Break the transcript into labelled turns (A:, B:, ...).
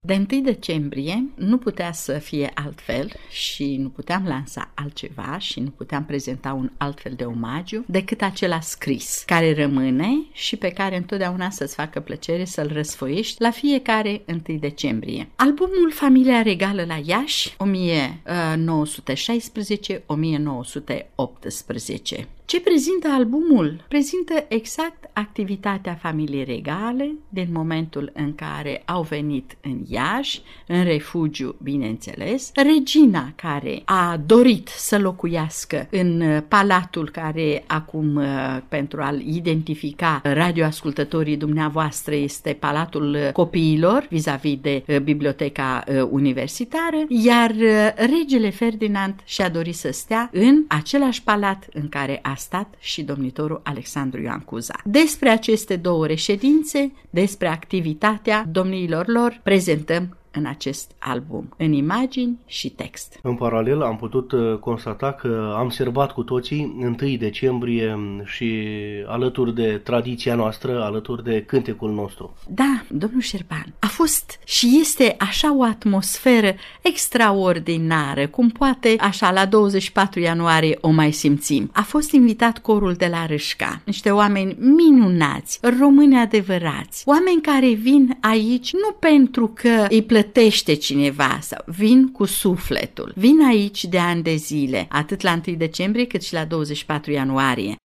A: De 1 decembrie nu putea să fie altfel și nu puteam lansa altceva și nu puteam prezenta un altfel de omagiu decât acela scris, care rămâne și pe care întotdeauna să-ți facă plăcere să-l răsfoiești la fiecare 1 decembrie. Albumul Familia Regală la Iași, 1916-1918. Ce prezintă albumul? Prezintă exact activitatea familiei regale din momentul în care au venit în Iași, în refugiu, bineînțeles, regina care a dorit să locuiască în palatul care acum, pentru a-l identifica radioascultătorii dumneavoastră, este Palatul Copiilor, vis-a-vis de Biblioteca Universitară, iar regele Ferdinand și-a dorit să stea în același palat în care a stat și domnitorul Alexandru Ioan Cuza. Despre aceste două reședințe, despre activitatea domniilor lor, prezentăm în acest album, în imagini și text.
B: În paralel am putut constata că am serbat cu toții 1 decembrie și alături de tradiția noastră, alături de cântecul nostru.
A: Da, domnul Șerban, a fost și este așa o atmosferă extraordinară, cum poate așa la 24 ianuarie o mai simțim. A fost invitat corul de la Râșca, niște oameni minunați, români adevărați, oameni care vin aici nu pentru că îi plătește cineva, sau vin cu sufletul. Vin aici de ani de zile, atât la 1 decembrie cât și la 24 ianuarie.